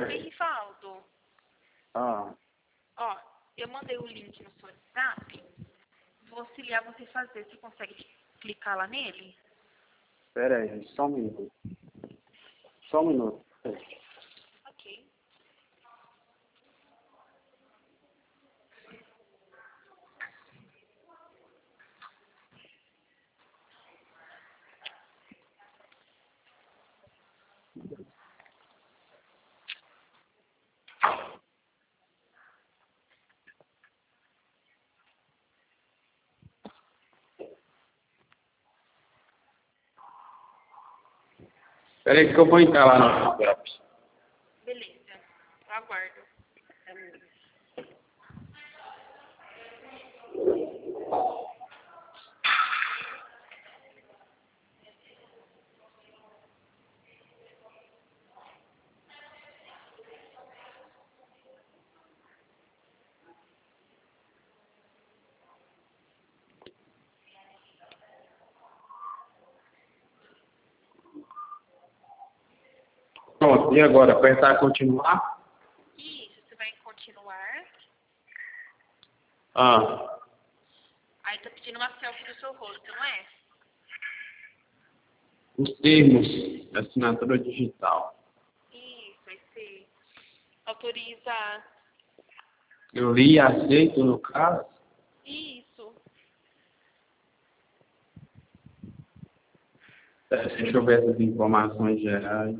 Ei, Rivaldo, Ah, ó, eu mandei o link no seu WhatsApp. Vou auxiliar você a fazer. Você consegue clicar lá nele? pera aí, só um minuto. Só um minuto. Ok. Pera aí que eu vou entrar lá no WhatsApp. Beleza. Eu aguardo. Pronto, e agora? Apertar continuar? Isso, você vai em continuar. Ah, Aí tá pedindo uma selfie do seu rosto, não é? os termos, assinatura digital. Isso, aí você autoriza. Eu li e aceito no caso. Isso. Deixa eu ver essas informações gerais.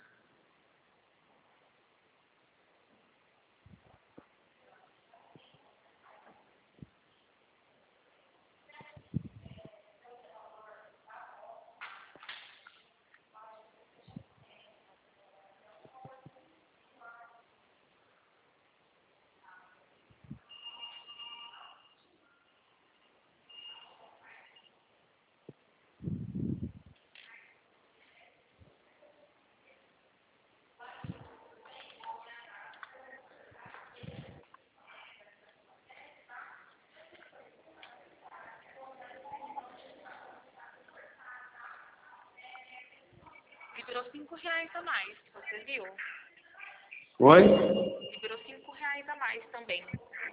Liberou R$ 5 a mais, você viu? Oi? Liberou R$ 5 a mais também.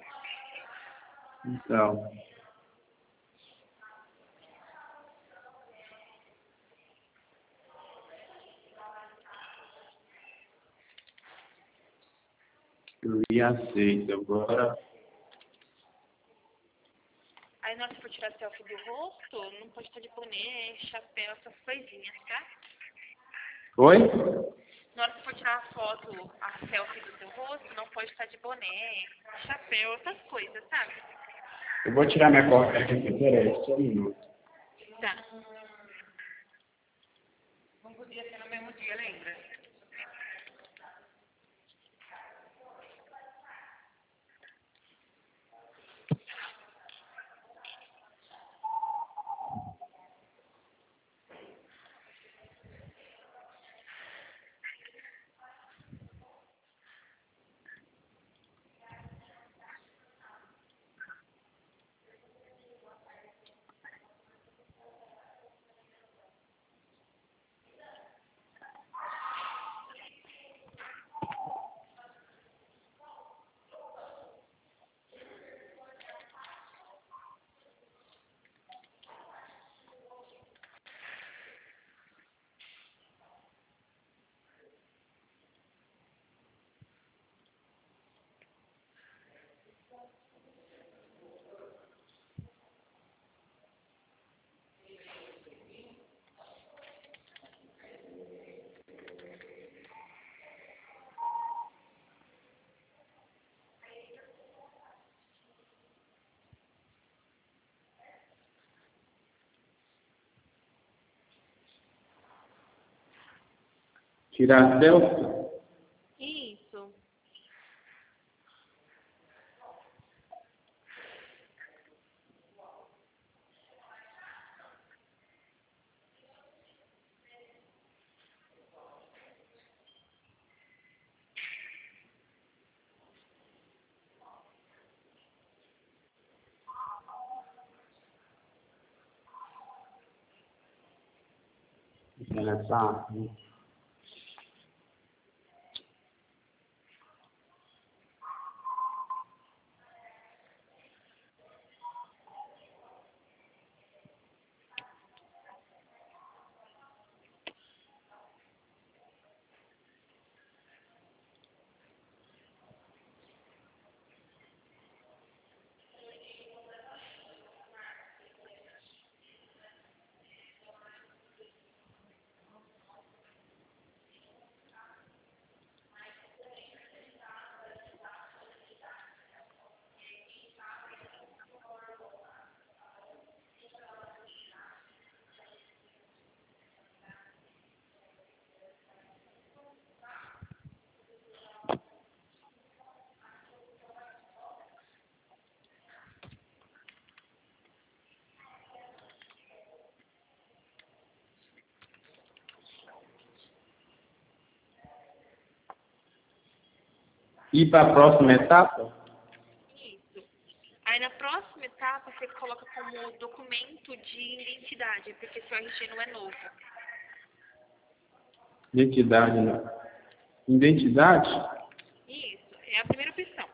Então. Eu li e aceito. Agora. Aí na hora que for tirar selfie do rosto, não pode estar de boné, chapéu, essas coisinhas, tá? Oi? Na hora que for tirar a selfie do seu rosto, não pode estar de boné, chapéu, essas coisas, sabe? Eu vou tirar minha corda aqui. Pera aí, só um minuto. Tá. Não podia ser no mesmo dia, lembra? Tirar selfie? Isso. Interessante. Ir para a próxima etapa? Isso. Aí na próxima etapa você coloca como documento de identidade, porque seu RG não é novo. Identidade, né? Identidade? Isso, é a primeira opção.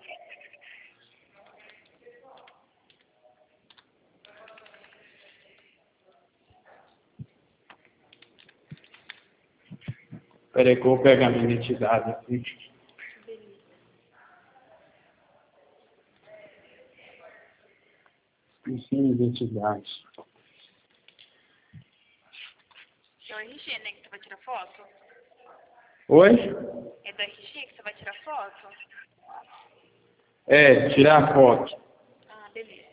Peraí que eu vou pegar minha identidade aqui. Sim, identidade. É o RG, né, que você vai tirar foto? Oi? É do RG que você vai tirar foto? É, tirar foto. Ah, beleza.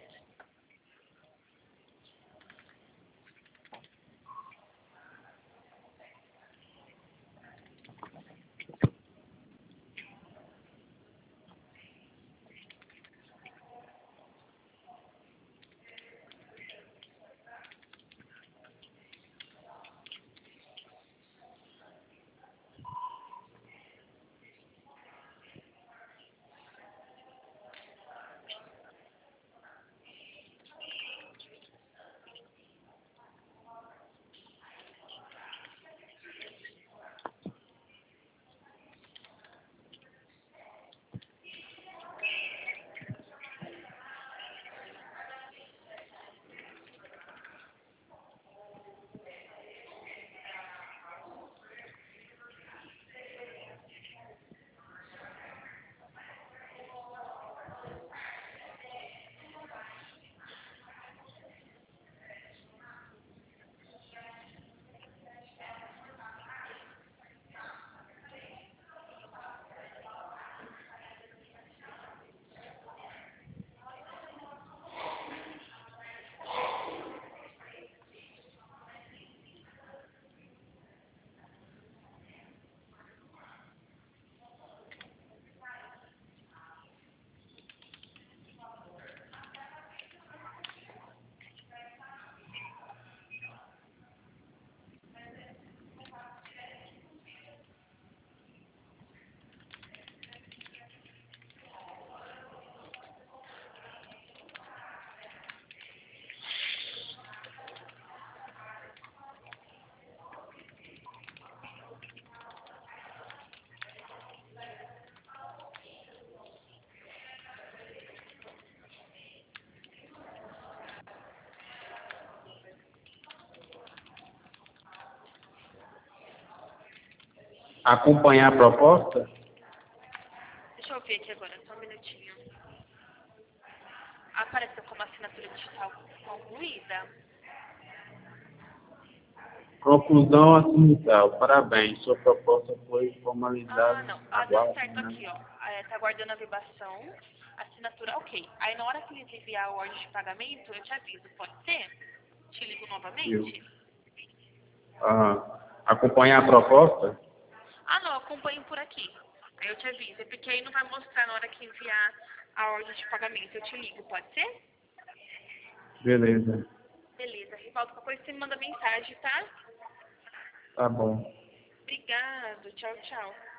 Acompanhar a proposta? Deixa eu ver aqui agora, só um minutinho. Apareceu como assinatura digital concluída? Conclusão assinar. Parabéns, sua proposta foi Ah, formalizada. não. Ah, deu Aguarde, certo né? aqui, ó. Tá aguardando a vibração, assinatura, ok. Aí na hora que eles enviar a ordem de pagamento, eu te aviso, pode ser? Te ligo novamente? Acompanhar a proposta? Ah, não, acompanho por aqui. Aí eu te aviso, porque aí não vai mostrar na hora que enviar a ordem de pagamento. Eu te ligo, pode ser? Beleza. Beleza, Rivaldo, qualquer coisa você me manda mensagem, tá? Tá bom. Obrigado, tchau, tchau.